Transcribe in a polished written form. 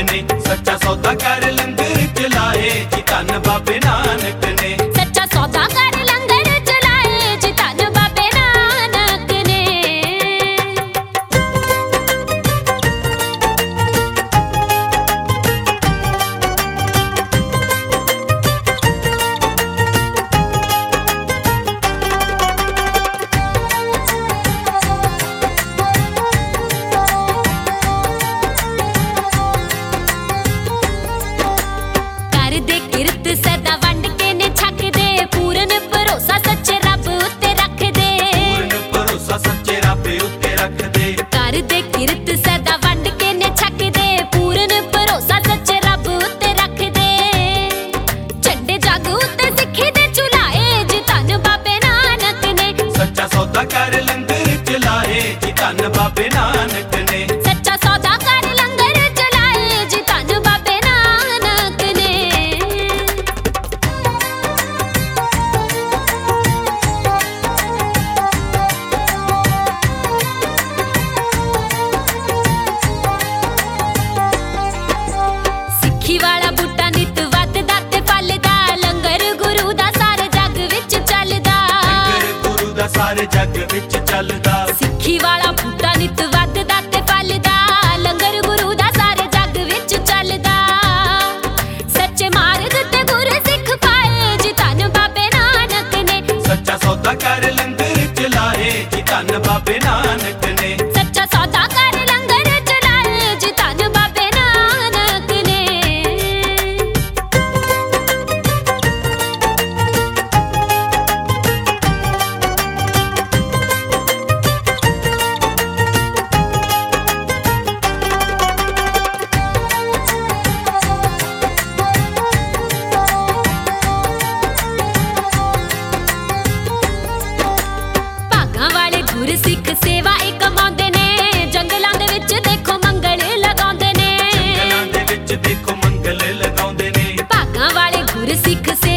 ने। सच्चा सौदा कर लंगर चलाए जी धन बाबे नानक ने। सच्चा सौदा कर लंगर चलाए जी धन बाबे नानक ने। ਕਰਦੇ ਕਿਰਤ ਸਦਾ ਵੰਡ ਕੇ ਨੇ ਛਕਦੇ ਪੂਰਨ ਭਰੋਸਾ ਸੱਚੇ ਰੱਬ ਉੱਤੇ ਰੱਖਦੇ। पूर्ण भरोसा सच्चे रब उत्ते रखदे। ਕਰਦੇ ਕਿਰਤ ਸਦਾ ਵੰਡ ਕੇ ਨੇ ਛਕਦੇ ਪੂਰਨ ਭਰੋਸਾ ਸੱਚੇ ਰੱਬ ਉੱਤੇ ਰੱਖਦੇ। ਝੰਡੇ ਜੱਗ ਉੱਤੇ ਸਿੱਖੀ ਦੇ ਝੁਲਾਏ ਜੀ ਧੰਨ ਬਾਬੇ ਨਾਨਕ ਨੇ। सच्चा सौदा कर लंगर चलाए जी धन बाबे नानक ने। ਸੱਚਾ ਸੌਦਾ ਕਰ ਲੰਗਰ ਚਲਾਏ ਜੀ ਧੰਨ ਬਾਬੇ ਨਾਨਕ ਨੇ। ਸਿੱਖੀ ਵਾਲਾ ਬੂਟਾ ਨਿਤ ਵੱਧਦਾ ਤੇ ਫਲਦਾ ਲੰਗਰ ਗੁਰੂ ਦਾ ਸਾਰੇ ਜੱਗ ਵਿੱਚ ਚੱਲਦਾ। लंगर गुरु दा सारे जग विच चलदा। ਸਿੱਖੀ ਵਾਲਾ ਬੂਟਾ ਨਿਤ ਵੱਧਦਾ ਤੇ ਫਲਦਾ ਲੰਗਰ ਗੁਰੂ ਦਾ ਸਾਰੇ ਜੱਗ ਵਿੱਚ ਚੱਲਦਾ। ਸੱਚੇ ਮਾਰਗ ਤੇ ਗੁਰ ਸਿੱਖ ਪਾਏ ਜੀ ਧੰਨ ਬਾਬੇ ਨਾਨਕ ਨੇ। सच्चा सौदा कर लंगर चलाए जी धन बाबे नानक ने। ਸੱਚਾ ਸੌਦਾ ਕਰ ਲੰਗਰ ਚਲਾਏ ਜੀ ਧੰਨ ਬਾਬੇ ਨਾਨਕ ਨੇ। ਭਾਗਾਂ ਵਾਲੇ ਗੁਰ ਸਿੱਖ ਸੇਵਾ ਇਹ ਕਮਾਉਂਦੇ ਨੇ। ਜੰਗਲਾਂ ਦੇ ਵਿੱਚ ਦੇਖੋ ਮੰਗਲ ਲਗਾਉਂਦੇ ਨੇ। जंगलां दे विच देखो मंगल लगाउंदे ने। ਭਾਗਾਂ ਵਾਲੇ ਗੁਰ ਸਿੱਖ